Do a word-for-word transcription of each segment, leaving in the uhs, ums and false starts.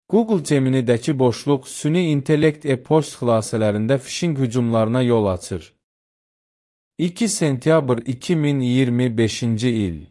Google Gemini'dəki boşluq süni intellekt e-post xilasələrində phishing hücumlarına yol açır. iki sentyabr iki min iyirmi beşinci il.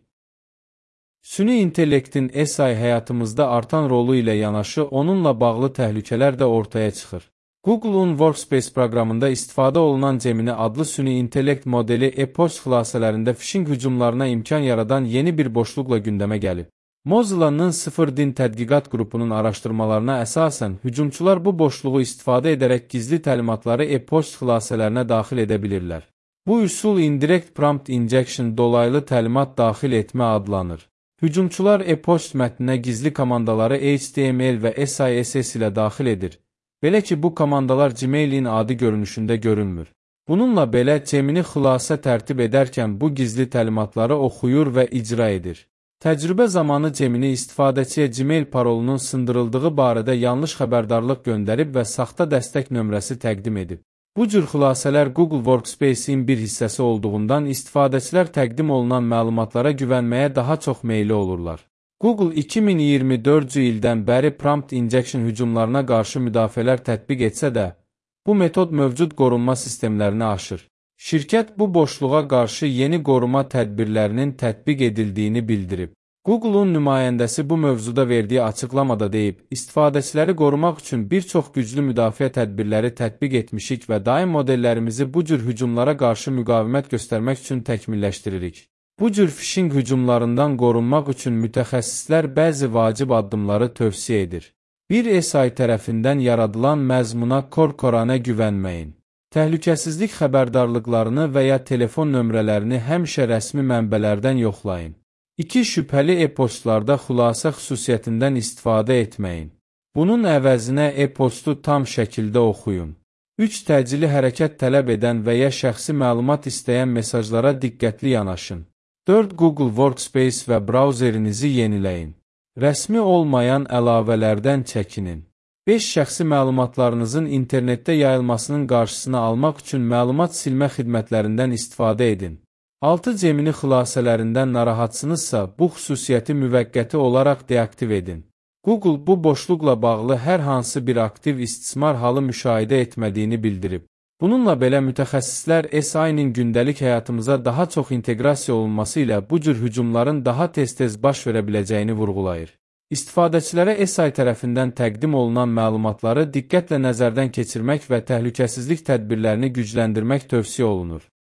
Süni intellektin S I həyatımızda artan rolu ilə yanaşı, onunla bağlı təhlükələr də ortaya çıxır. Google'un Workspace proqramında istifadə olunan Gemini adlı süni intellekt modeli e-post xilasələrində phishing hücumlarına imkan yaradan yeni bir boşluqla gündəmə gəlib. Mozilla'nın sıfır din tədqiqat qrupunun araşdırmalarına əsasən, hücumçular bu boşluğu istifadə edərək gizli təlimatları e-post xilasələrinə daxil edə bilirlər. Bu üsul Indirect Prompt Injection dolaylı təlimat daxil etmə adlanır. Hücumçular e-post mətninə gizli komandaları H T M L və S I S S ilə daxil edir. Belə ki, bu komandalar Gmail'in adi görünüşündə görünmür. Bununla belə, Gemini xilasə tərtib edərkən bu gizli təlimatları oxuyur və icra edir. Təcrübə zamanı Gemini istifadəçiyə Gmail parolunun sındırıldığı barədə yanlış xəbərdarlıq göndərib və saxta dəstək nömrəsi təqdim edib. Bu cür xilasələr Google Workspace-in bir hissəsi olduğundan istifadəçilər təqdim olunan məlumatlara güvənməyə daha çox meyilli olurlar. Google iki min iyirmi dördüncü ildən bəri prompt injection hücumlarına qarşı müdafiələr tətbiq etsə də, bu metod mövcud qorunma sistemlərini aşır. Şirkət bu boşluğa qarşı yeni qoruma tədbirlərinin tətbiq edildiyini bildirib. Google'un nümayəndəsi bu mövzuda verdiyi açıqlamada deyib, istifadəçiləri qorumaq üçün bir çox güclü müdafiə tədbirləri tətbiq etmişik və daim modellərimizi bu cür hücumlara qarşı müqavimət göstərmək üçün təkmilləşdiririk. Bu cür phishing hücumlarından qorunmaq üçün mütəxəssislər bəzi vacib addımları tövsiyə edir. Bir S I tərəfindən yaradılan məzmuna kor-koranə güvənməyin. Təhlükəsizlik xəbərdarlıqlarını və ya telefon nömrələrini həmişə rəsmi mənbələrdən yoxlayın. İki şübhəli e-postlarda xülasə xüsusiyyətindən istifadə etməyin. Bunun əvəzinə e-postu tam şəkildə oxuyun. Üç təcili hərəkət tələb edən və ya şəxsi məlumat istəyən mesajlara diqqətli yanaşın. dörd Google Workspace və brauzerinizi yeniləyin. Rəsmi olmayan əlavələrdən çəkinin. beş Şəxsi məlumatlarınızın internetdə yayılmasının qarşısını almaq üçün məlumat silmə xidmətlərindən istifadə edin. altı Gemini xilasələrindən narahatsınızsa, bu xüsusiyyəti müvəqqəti olaraq deaktiv edin. Google bu boşluqla bağlı hər hansı bir aktiv istismar halı müşahidə etmədiyini bildirib. Bununla belə mütəxəssislər S I-nin gündəlik həyatımıza daha çox inteqrasiya olunması ilə bu cür hücumların daha tez-tez baş verə biləcəyini vurğulayır. İstifadəçilərə S I tərəfindən təqdim olunan məlumatları diqqətlə nəzərdən keçirmək və təhlükəsizlik tədbirlərini gücləndirmək tövsiyə olunur.